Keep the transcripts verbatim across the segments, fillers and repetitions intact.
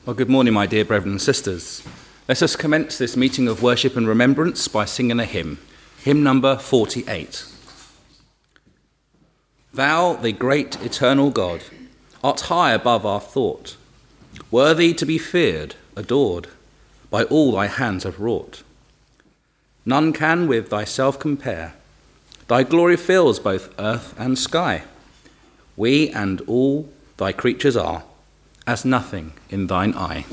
Well, good morning, my dear brethren and sisters. Let us commence this meeting of worship and remembrance by singing a hymn, hymn number forty-eight. Thou, the great eternal God, art high above our thought, worthy to be feared, adored, by all thy hands have wrought. None can with thyself compare. Thy glory fills both earth and sky. We and all thy creatures are as nothing in thine eye.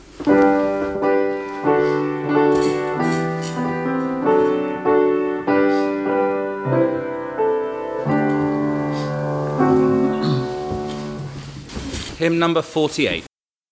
Hymn number forty-eight.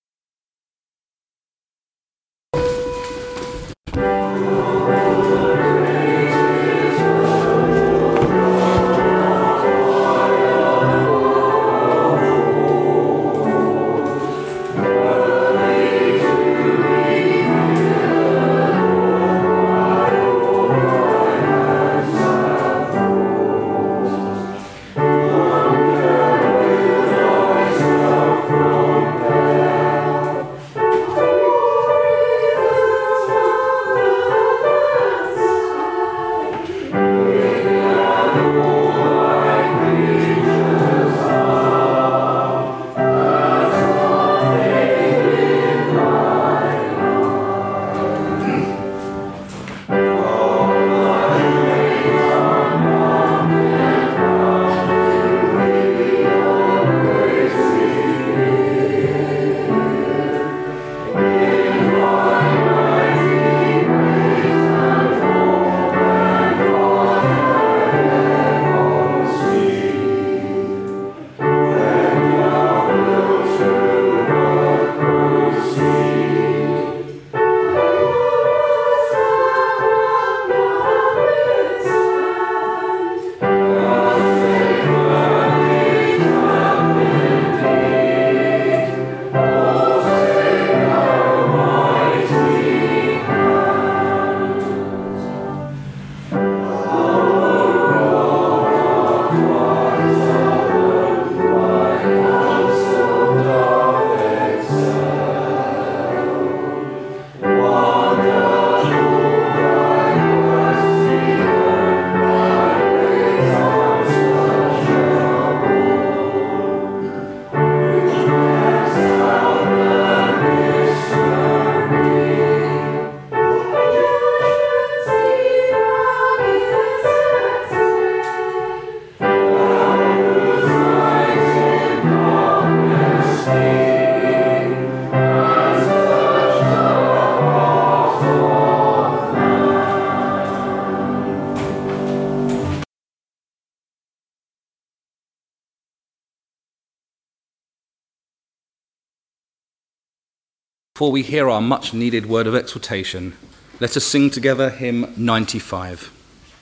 Before we hear our much-needed word of exhortation, let us sing together hymn ninety-five.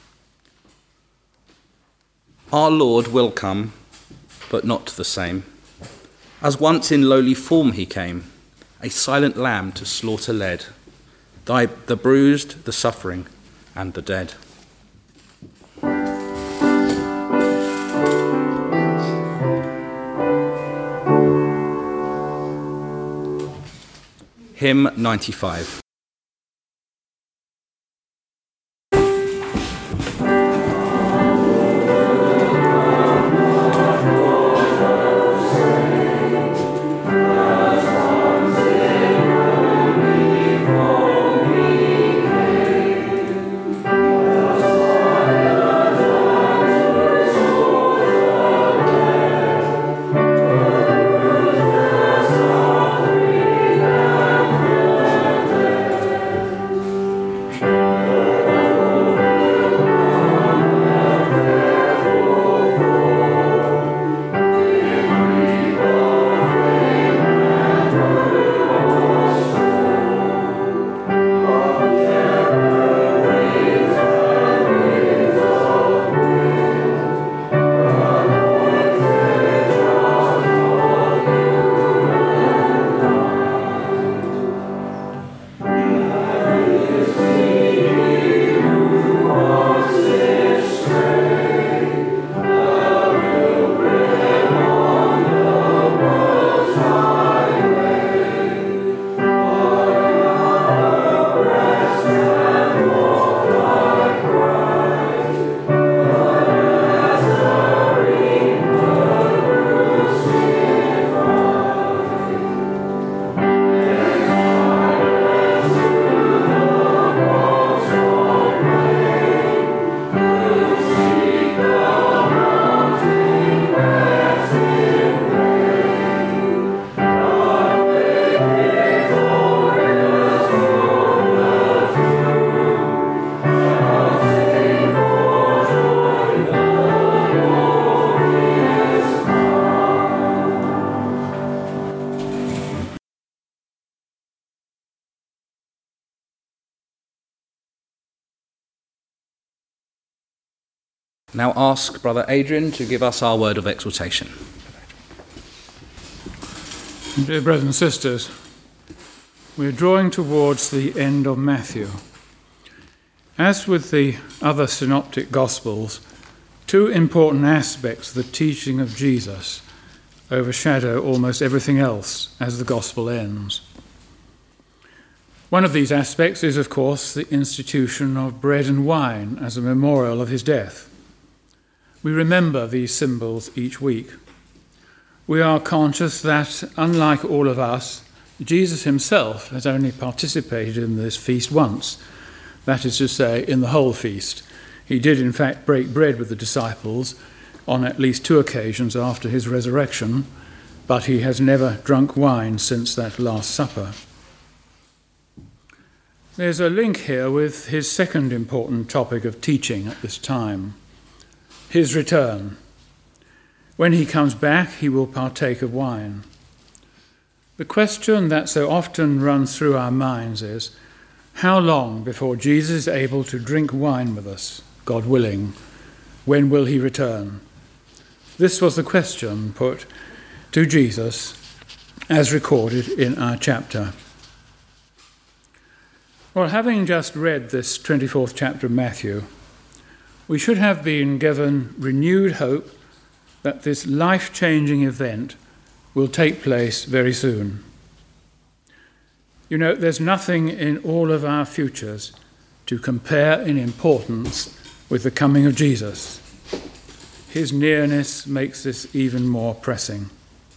Our Lord will come, but not the same. As once in lowly form he came, a silent lamb to slaughter led, thy, the bruised, the suffering, and the dead. Hymn ninety-five. Now ask Brother Adrian to give us our word of exhortation. Dear brothers and sisters, we're drawing towards the end of Matthew. As with the other synoptic gospels, two important aspects of the teaching of Jesus overshadow almost everything else as the gospel ends. One of these aspects is, of course, the institution of bread and wine as a memorial of his death. We remember these symbols each week. We are conscious that, unlike all of us, Jesus himself has only participated in this feast once, that is to say, in the whole feast. He did, in fact, break bread with the disciples on at least two occasions after his resurrection, but he has never drunk wine since that Last Supper. There's a link here with his second important topic of teaching at this time, his return. When he comes back, he will partake of wine. The question that so often runs through our minds is, how long before Jesus is able to drink wine with us, God willing? When will he return? This was the question put to Jesus as recorded in our chapter. Well, having just read this twenty-fourth chapter of Matthew, we should have been given renewed hope that this life-changing event will take place very soon. You know, there's nothing in all of our futures to compare in importance with the coming of Jesus. His nearness makes this even more pressing.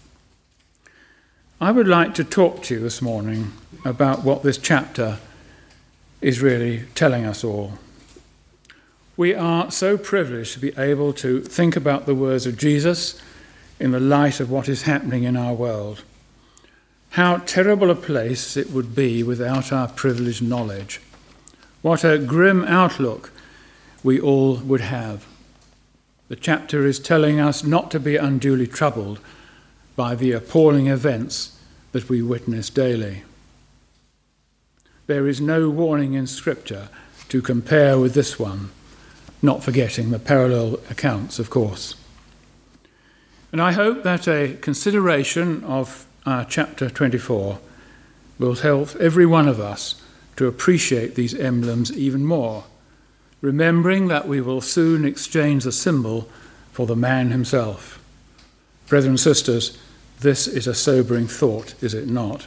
I would like to talk to you this morning about what this chapter is really telling us all. We are so privileged to be able to think about the words of Jesus in the light of what is happening in our world. How terrible a place it would be without our privileged knowledge. What a grim outlook we all would have. The chapter is telling us not to be unduly troubled by the appalling events that we witness daily. There is no warning in Scripture to compare with this one, not forgetting the parallel accounts, of course. And I hope that a consideration of our chapter twenty-four will help every one of us to appreciate these emblems even more, remembering that we will soon exchange the symbol for the man himself. Brothers and sisters, this is a sobering thought, is it not?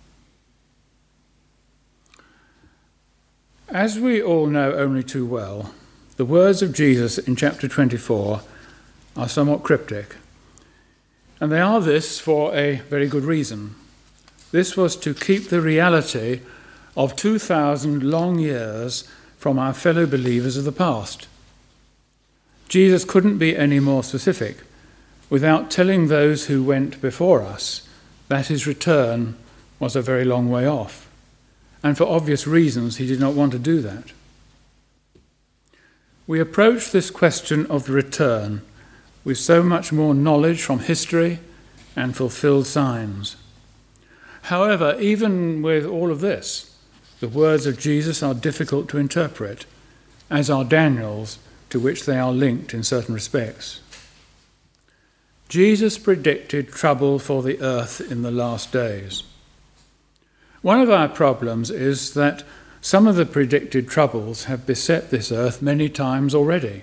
As we all know only too well, the words of Jesus in chapter twenty-four are somewhat cryptic. And they are this for a very good reason. This was to keep the reality of two thousand long years from our fellow believers of the past. Jesus couldn't be any more specific without telling those who went before us that his return was a very long way off. And for obvious reasons, he did not want to do that. We approach this question of the return with so much more knowledge from history and fulfilled signs. However, even with all of this, the words of Jesus are difficult to interpret, as are Daniel's, to which they are linked in certain respects. Jesus predicted trouble for the earth in the last days. One of our problems is that some of the predicted troubles have beset this earth many times already.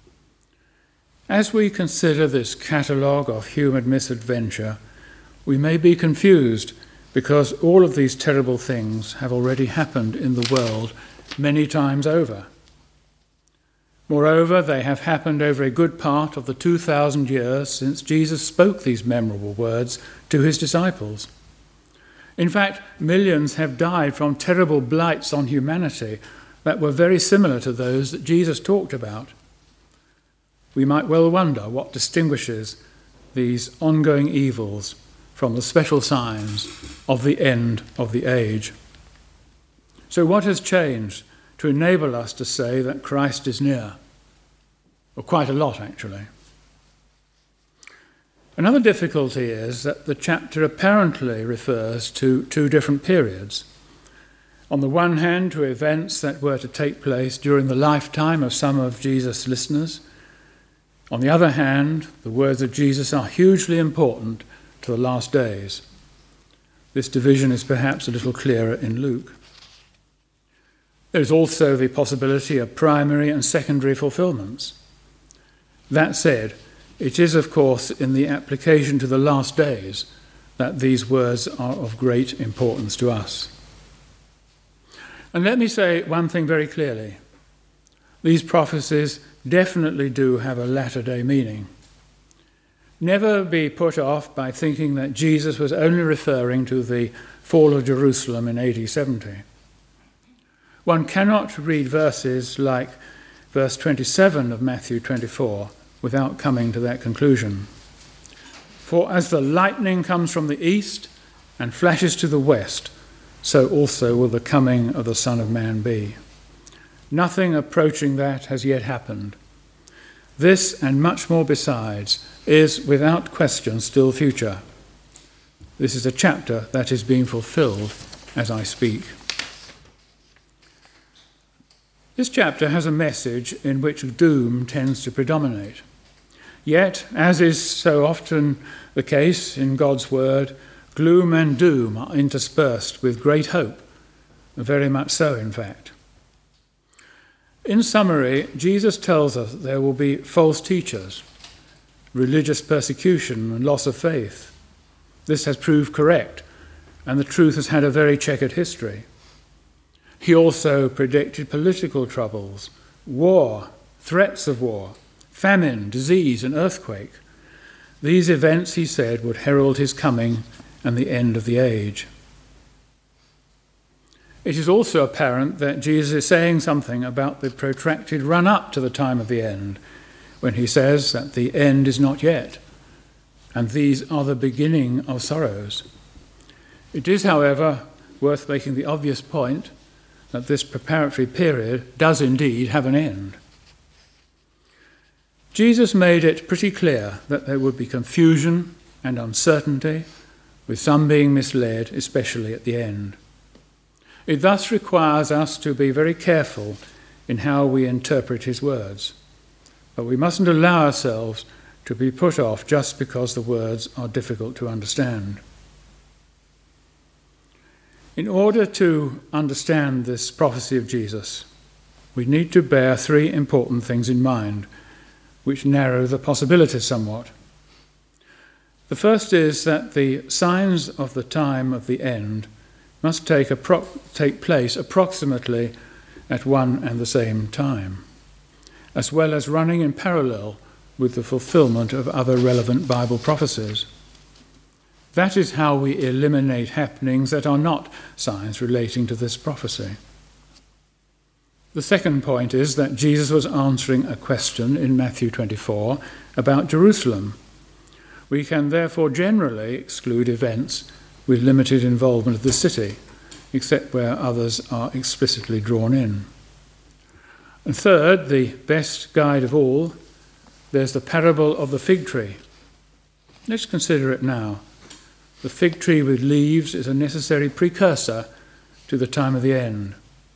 As we consider this catalogue of human misadventure, we may be confused because all of these terrible things have already happened in the world many times over. Moreover, they have happened over a good part of the two thousand years since Jesus spoke these memorable words to his disciples. In fact, millions have died from terrible blights on humanity that were very similar to those that Jesus talked about. We might well wonder what distinguishes these ongoing evils from the special signs of the end of the age. So what has changed to enable us to say that Christ is near? Well, quite a lot, actually. Another difficulty is that the chapter apparently refers to two different periods. On the one hand, to events that were to take place during the lifetime of some of Jesus' listeners, On the other hand, the words of Jesus are hugely important to the last days. This division is perhaps a little clearer in Luke. There is also the possibility of primary and secondary fulfillments. That said, it is, of course, in the application to the last days that these words are of great importance to us. And let me say one thing very clearly. These prophecies definitely do have a latter-day meaning. Never be put off by thinking that Jesus was only referring to the fall of Jerusalem in A D seventy. One cannot read verses like verse twenty-seven of Matthew twenty-four without coming to that conclusion. For as the lightning comes from the east and flashes to the west, so also will the coming of the Son of Man be. Nothing approaching that has yet happened. This, and much more besides, is without question still future. This is a chapter that is being fulfilled as I speak. This chapter has a message in which doom tends to predominate. Yet, as is so often the case in God's word, gloom and doom are interspersed with great hope, very much so, in fact. In summary, Jesus tells us there will be false teachers, religious persecution and loss of faith. This has proved correct, and the truth has had a very checkered history. He also predicted political troubles, war, threats of war, famine, disease, and earthquake. These events, he said, would herald his coming and the end of the age. It is also apparent that Jesus is saying something about the protracted run-up to the time of the end, when he says that the end is not yet, and these are the beginning of sorrows. It is, however, worth making the obvious point that this preparatory period does indeed have an end. Jesus made it pretty clear that there would be confusion and uncertainty, with some being misled, especially at the end. It thus requires us to be very careful in how we interpret his words, but we mustn't allow ourselves to be put off just because the words are difficult to understand. In order to understand this prophecy of Jesus, we need to bear three important things in mind, which narrow the possibilities somewhat. The first is that the signs of the time of the end must take, appro- take place approximately at one and the same time, as well as running in parallel with the fulfillment of other relevant Bible prophecies. That is how we eliminate happenings that are not signs relating to this prophecy. The second point is that Jesus was answering a question in Matthew twenty-four about Jerusalem. We can therefore generally exclude events with limited involvement of the city, except where others are explicitly drawn in. And third, the best guide of all, there's the parable of the fig tree. Let's consider it now. The fig tree with leaves is a necessary precursor to the time of the end.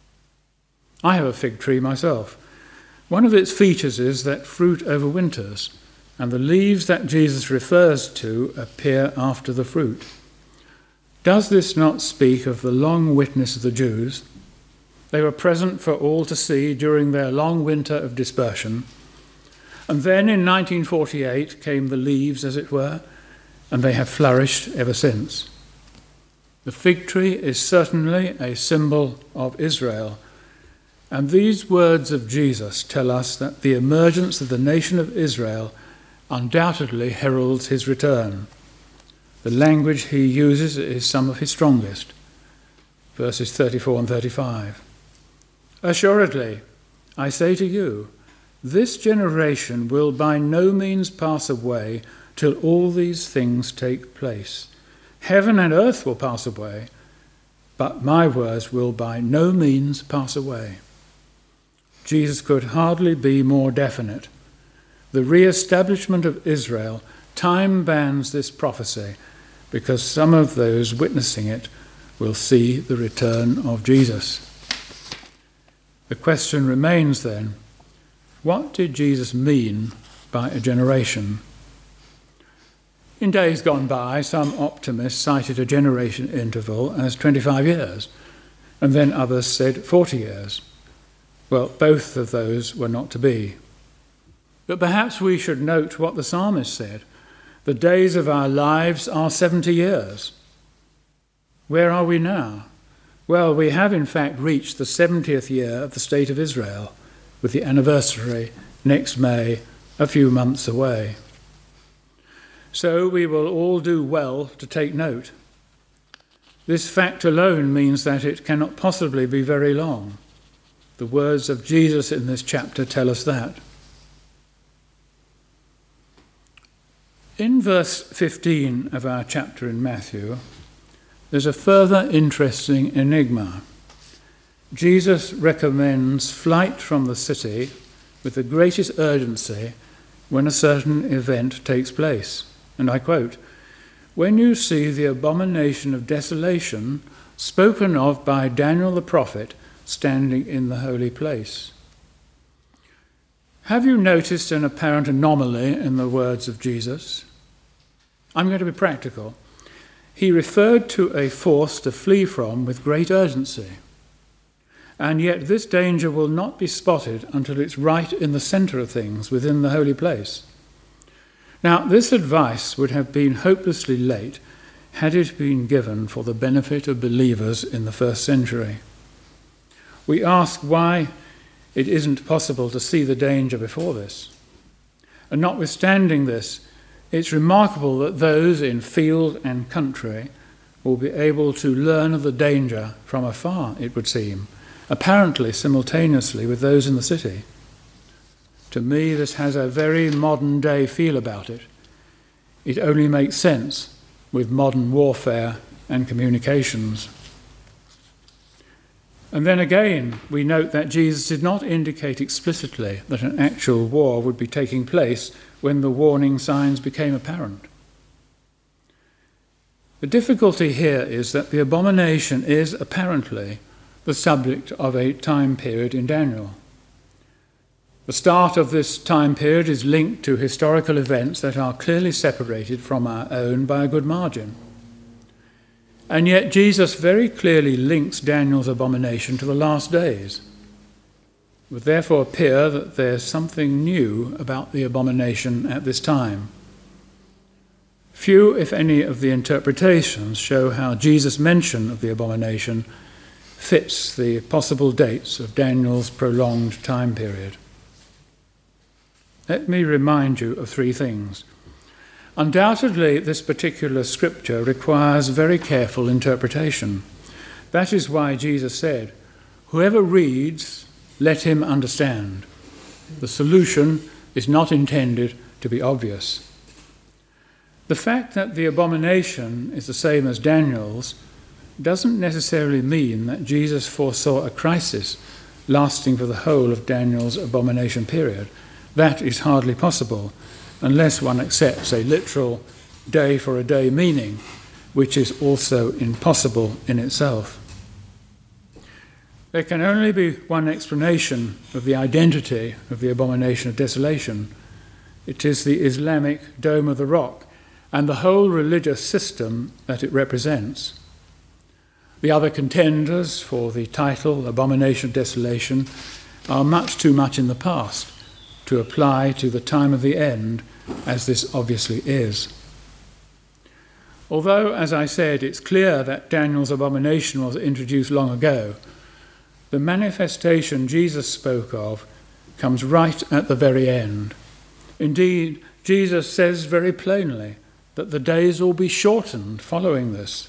I have a fig tree myself. One of its features is that fruit overwinters, and the leaves that Jesus refers to appear after the fruit. Does this not speak of the long witness of the Jews? They were present for all to see during their long winter of dispersion. And then in nineteen forty-eight came the leaves, as it were, and they have flourished ever since. The fig tree is certainly a symbol of Israel, and these words of Jesus tell us that the emergence of the nation of Israel undoubtedly heralds his return. The language he uses is some of his strongest, verses thirty-four and thirty-five. Assuredly, I say to you, this generation will by no means pass away till all these things take place. Heaven and earth will pass away, but my words will by no means pass away. Jesus could hardly be more definite. The re-establishment of Israel time bans this prophecy because some of those witnessing it will see the return of Jesus. The question remains then, what did Jesus mean by a generation. In days gone by, some optimists cited a generation interval as twenty-five years, and then others said forty years. Well, both of those were not to be. But perhaps we should note what the psalmist said. The days of our lives are seventy years. Where are we now? Well, we have in fact reached the seventieth year of the State of Israel, with the anniversary next May, a few months away. So we will all do well to take note. This fact alone means that it cannot possibly be very long. The words of Jesus in this chapter tell us that. In verse fifteen of our chapter in Matthew, there's a further interesting enigma. Jesus recommends flight from the city with the greatest urgency when a certain event takes place. And I quote, "When you see the abomination of desolation spoken of by Daniel the prophet standing in the holy place." Have you noticed an apparent anomaly in the words of Jesus? I'm going to be practical. He referred to a force to flee from with great urgency. And yet this danger will not be spotted until it's right in the centre of things, within the holy place. Now, this advice would have been hopelessly late had it been given for the benefit of believers in the first century. We ask why it isn't possible to see the danger before this. And notwithstanding this, it's remarkable that those in field and country will be able to learn of the danger from afar, it would seem, apparently simultaneously with those in the city. To me, this has a very modern day feel about it. It only makes sense with modern warfare and communications. And then again, we note that Jesus did not indicate explicitly that an actual war would be taking place when the warning signs became apparent. The difficulty here is that the abomination is apparently the subject of a time period in Daniel. The start of this time period is linked to historical events that are clearly separated from our own by a good margin. And yet Jesus very clearly links Daniel's abomination to the last days. It would therefore appear that there's something new about the abomination at this time. Few, if any, of the interpretations show how Jesus' mention of the abomination fits the possible dates of Daniel's prolonged time period. Let me remind you of three things. Undoubtedly, this particular scripture requires very careful interpretation. That is why Jesus said, "Whoever reads, let him understand." The solution is not intended to be obvious. The fact that the abomination is the same as Daniel's doesn't necessarily mean that Jesus foresaw a crisis lasting for the whole of Daniel's abomination period. That is hardly possible, unless one accepts a literal day-for-a-day meaning, which is also impossible in itself. There can only be one explanation of the identity of the abomination of desolation. It is the Islamic Dome of the Rock and the whole religious system that it represents. The other contenders for the title, Abomination of Desolation, are much too much in the past to apply to the time of the end, as this obviously is. Although, as I said, it's clear that Daniel's abomination was introduced long ago, the manifestation Jesus spoke of comes right at the very end. Indeed, Jesus says very plainly that the days will be shortened following this.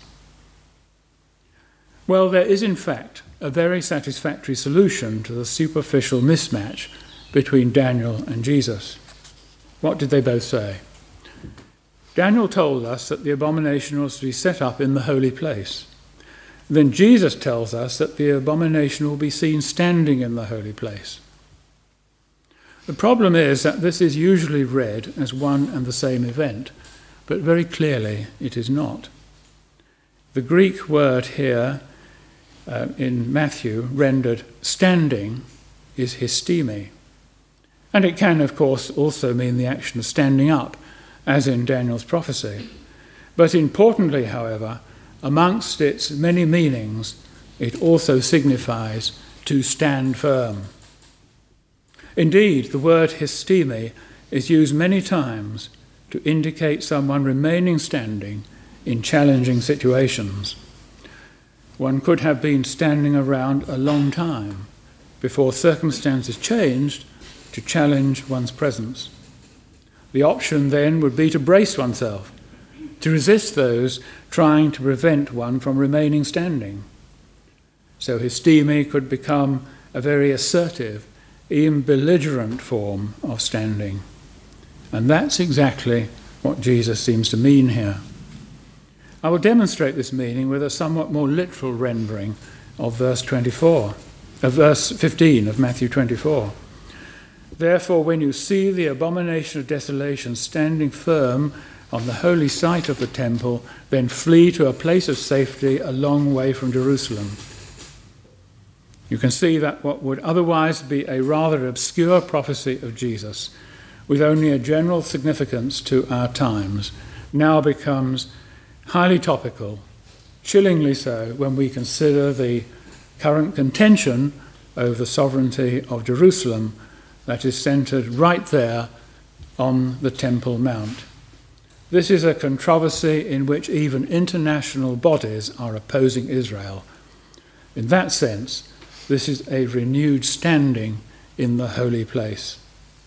Well, there is in fact a very satisfactory solution to the superficial mismatch between Daniel and Jesus. What did they both say? Daniel told us that the abomination was to be set up in the holy place. Then Jesus tells us that the abomination will be seen standing in the holy place. The problem is that this is usually read as one and the same event, but very clearly it is not. The Greek word here uh, in Matthew rendered standing is histemi. And it can, of course, also mean the action of standing up, as in Daniel's prophecy. But importantly, however, amongst its many meanings, it also signifies to stand firm. Indeed, the word histemi is used many times to indicate someone remaining standing in challenging situations. One could have been standing around a long time before circumstances changed to challenge one's presence. The option then would be to brace oneself, to resist those trying to prevent one from remaining standing. So histemi could become a very assertive, even belligerent form of standing. And that's exactly what Jesus seems to mean here. I will demonstrate this meaning with a somewhat more literal rendering of verse twenty-four, of verse fifteen of Matthew twenty-four. Therefore, when you see the abomination of desolation standing firm on the holy site of the temple, then flee to a place of safety a long way from Jerusalem. You can see that what would otherwise be a rather obscure prophecy of Jesus, with only a general significance to our times, now becomes highly topical, chillingly so when we consider the current contention over the sovereignty of Jerusalem that is centered right there on the Temple Mount. This is a controversy in which even international bodies are opposing Israel. In that sense, this is a renewed standing in the holy place.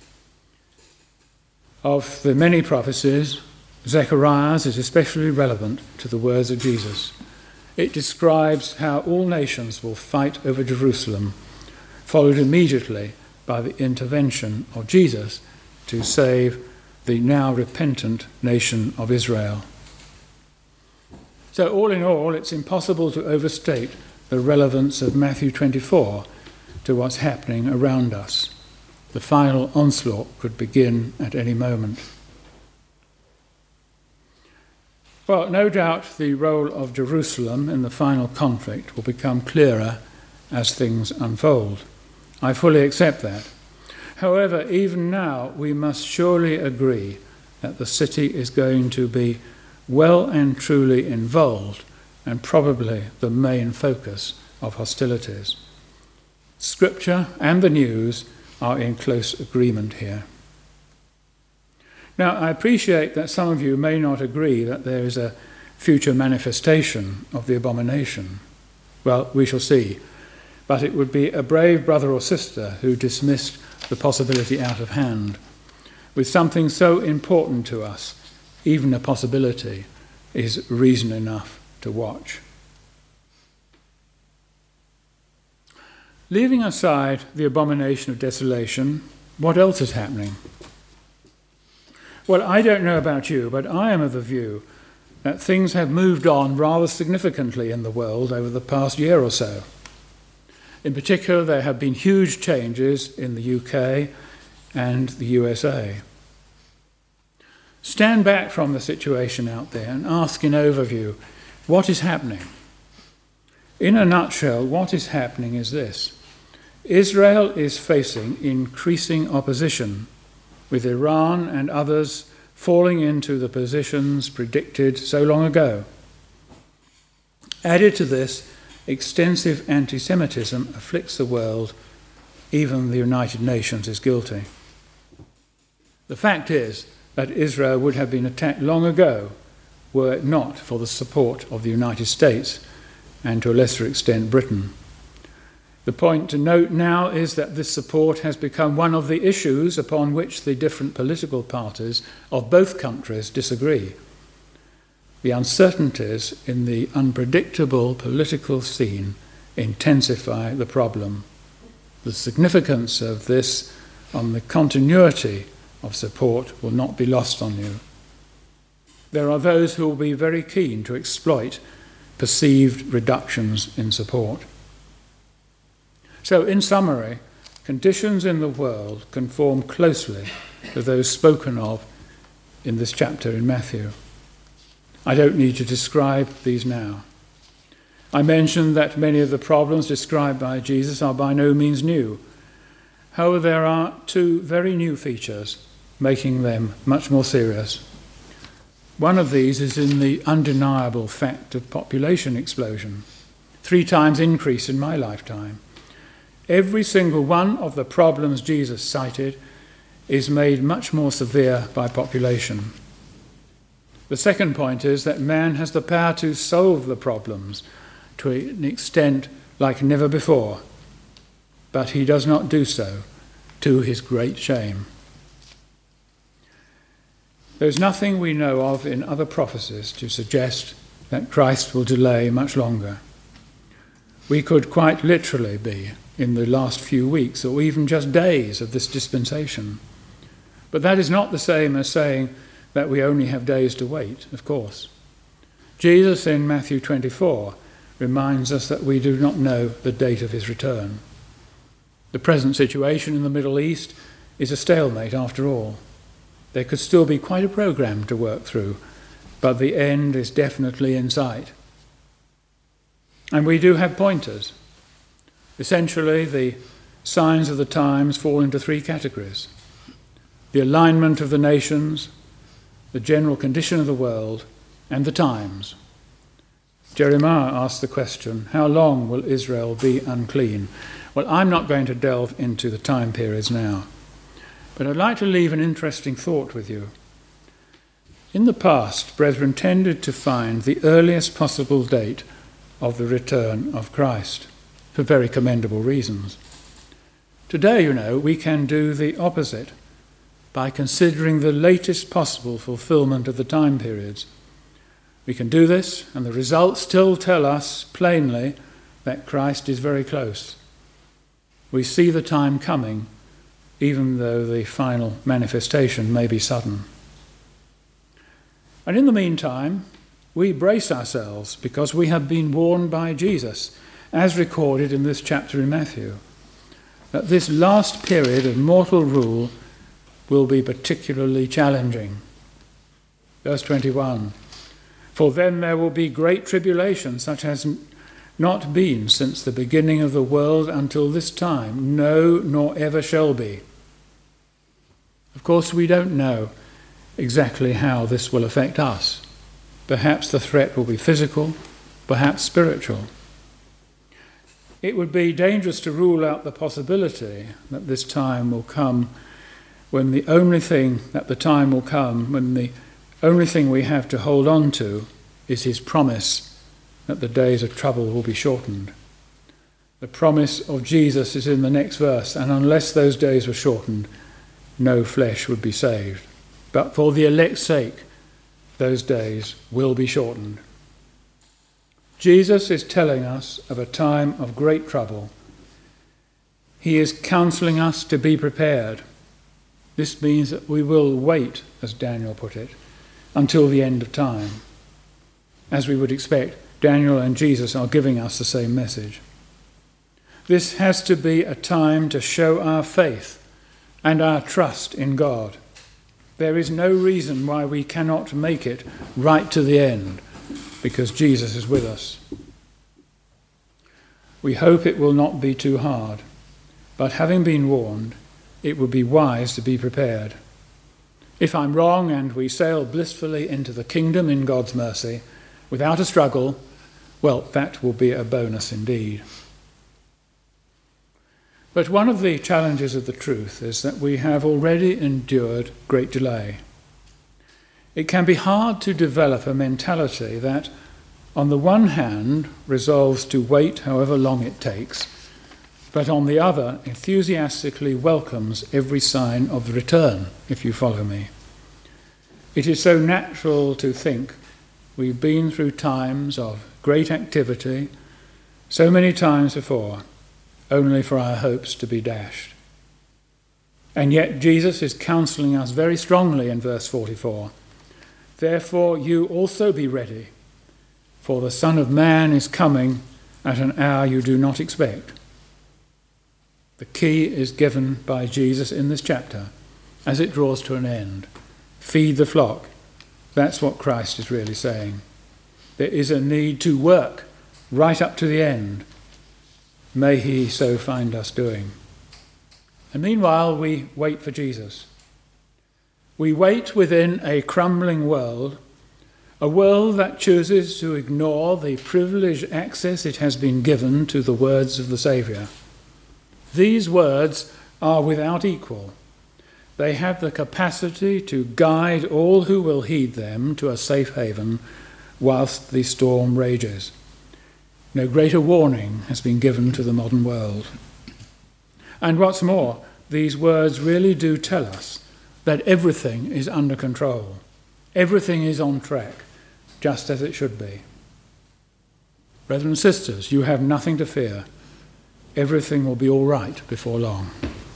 Of the many prophecies, Zechariah's is especially relevant to the words of Jesus. It describes how all nations will fight over Jerusalem, followed immediately by the intervention of Jesus to save the now repentant nation of Israel. So all in all, it's impossible to overstate the relevance of Matthew twenty-four to what's happening around us. The final onslaught could begin at any moment. Well, no doubt the role of Jerusalem in the final conflict will become clearer as things unfold. I fully accept that. However, even now we must surely agree that the city is going to be well and truly involved and probably the main focus of hostilities. Scripture and the news are in close agreement here. Now, I appreciate that some of you may not agree that there is a future manifestation of the abomination. Well, we shall see. But it would be a brave brother or sister who dismissed the possibility out of hand. With something so important to us, even a possibility is reason enough to watch. Leaving aside the abomination of desolation, what else is happening? Well, I don't know about you, but I am of the view that things have moved on rather significantly in the world over the past year or so. In particular, there have been huge changes in the U K and the U S A. Stand back from the situation out there and ask in overview, what is happening? In a nutshell, what is happening is this. Israel is facing increasing opposition, with Iran and others falling into the positions predicted so long ago. Added to this, extensive anti-Semitism afflicts the world. Even the United Nations is guilty. The fact is that Israel would have been attacked long ago were it not for the support of the United States and to a lesser extent Britain. The point to note now is that this support has become one of the issues upon which the different political parties of both countries disagree. The uncertainties in the unpredictable political scene intensify the problem. The significance of this on the continuity of support will not be lost on you. There are those who will be very keen to exploit perceived reductions in support. So, in summary, conditions in the world conform closely to those spoken of in this chapter in Matthew. I don't need to describe these now. I mentioned that many of the problems described by Jesus are by no means new. However, there are two very new features making them much more serious. One of these is in the undeniable fact of population explosion, three times increase in my lifetime. Every single one of the problems Jesus cited is made much more severe by population. The second point is that man has the power to solve the problems to an extent like never before, but he does not do so, to his great shame. There is nothing we know of in other prophecies to suggest that Christ will delay much longer. We could quite literally be in the last few weeks or even just days of this dispensation. But that is not the same as saying that we only have days to wait, of course. Jesus in Matthew twenty-four reminds us that we do not know the date of his return. The present situation in the Middle East is a stalemate after all. There could still be quite a program to work through, but the end is definitely in sight. And we do have pointers. Essentially, the signs of the times fall into three categories: the alignment of the nations, the general condition of the world, and the times. Jeremiah asked the question, how long will Israel be unclean? Well, I'm not going to delve into the time periods now, but I'd like to leave an interesting thought with you. In the past, brethren tended to find the earliest possible date of the return of Christ, for very commendable reasons. Today, you know, we can do the opposite by considering the latest possible fulfillment of the time periods. We can do this, and the results still tell us plainly that Christ is very close. We see the time coming, even though the final manifestation may be sudden. And in the meantime, we brace ourselves because we have been warned by Jesus, as recorded in this chapter in Matthew, that this last period of mortal rule will be particularly challenging. Verse twenty-one, for then there will be great tribulation, such as not been since the beginning of the world until this time, no, nor ever shall be. Of course, we don't know exactly how this will affect us. Perhaps the threat will be physical, perhaps spiritual. It would be dangerous to rule out the possibility that this time will come when the only thing that the time will come, when the only thing we have to hold on to is his promise that the days of trouble will be shortened. The promise of Jesus is in the next verse, and unless those days were shortened, no flesh would be saved. But for the elect's sake, those days will be shortened. Jesus is telling us of a time of great trouble. He is counseling us to be prepared. This means that we will wait, as Daniel put it, until the end of time. As we would expect, Daniel and Jesus are giving us the same message. This has to be a time to show our faith and our trust in God. There is no reason why we cannot make it right to the end, because Jesus is with us. We hope it will not be too hard, but having been warned, it would be wise to be prepared. If I'm wrong and we sail blissfully into the kingdom in God's mercy, without a struggle, well, that will be a bonus indeed. But one of the challenges of the truth is that we have already endured great delay. It can be hard to develop a mentality that, on the one hand, resolves to wait however long it takes, but on the other, enthusiastically welcomes every sign of the return, if you follow me. It is so natural to think we've been through times of great activity so many times before, only for our hopes to be dashed. And yet Jesus is counseling us very strongly in verse forty-four. Therefore you also be ready, for the Son of Man is coming at an hour you do not expect. The key is given by Jesus in this chapter as it draws to an end. Feed the flock. That's what Christ is really saying. There is a need to work right up to the end. May he so find us doing. And meanwhile, we wait for Jesus. We wait within a crumbling world, a world that chooses to ignore the privileged access it has been given to the words of the Saviour. These words are without equal. They have the capacity to guide all who will heed them to a safe haven whilst the storm rages. No greater warning has been given to the modern world. And what's more, these words really do tell us that everything is under control. Everything is on track, just as it should be. Brothers and sisters, you have nothing to fear. Everything will be all right before long.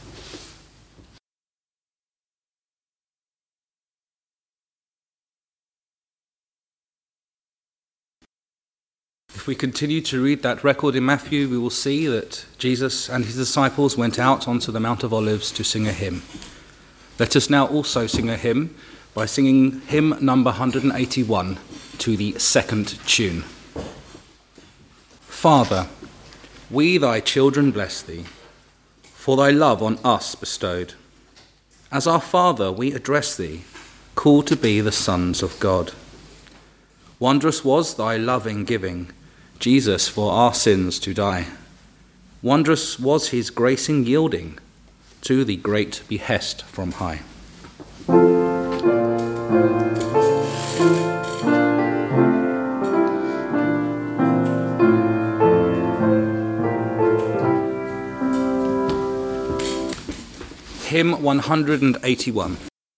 If we continue to read that record in Matthew, we will see that Jesus and his disciples went out onto the Mount of Olives to sing a hymn. Let us now also sing a hymn by singing hymn number one hundred eighty-one to the second tune. Father, we thy children bless thee, for thy love on us bestowed. As our Father we address thee, called to be the sons of God. Wondrous was thy loving giving, Jesus for our sins to die. Wondrous was his gracing yielding to the great behest from high. Hymn one hundred eighty-one.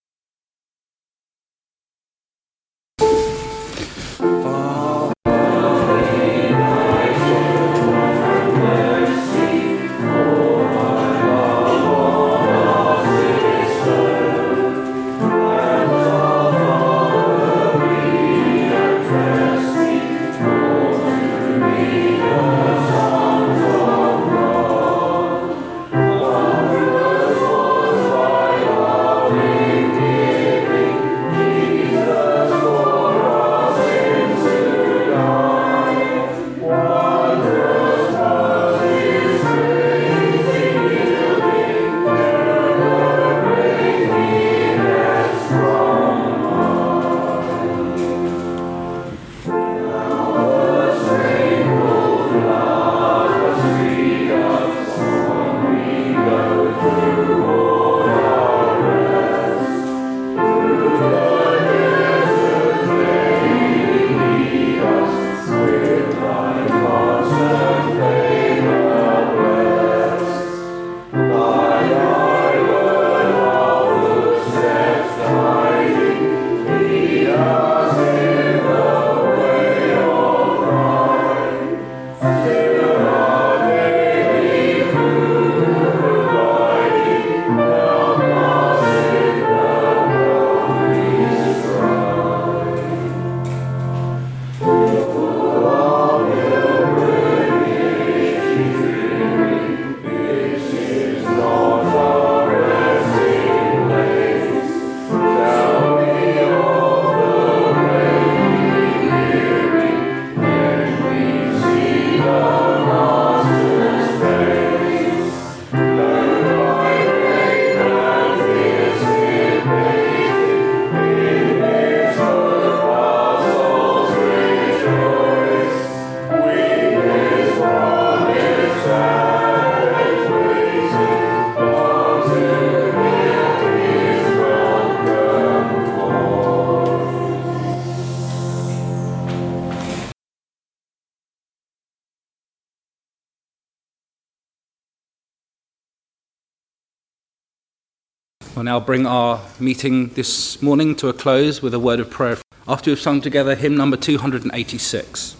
We'll now bring our meeting this morning to a close with a word of prayer after we've sung together hymn number two hundred eighty-six.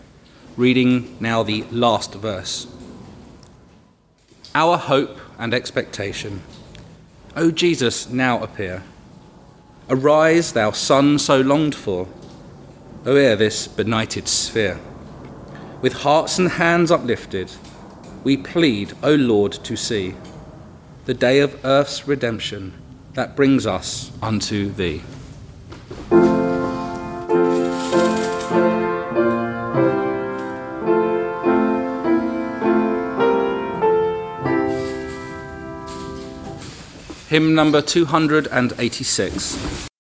Reading now the last verse. Our hope and expectation. O Jesus, now appear. Arise, thou Son so longed for, o'er this benighted sphere. With hearts and hands uplifted, we plead, O Lord, to see the day of earth's redemption that brings us unto thee. Hymn number two hundred eighty-six.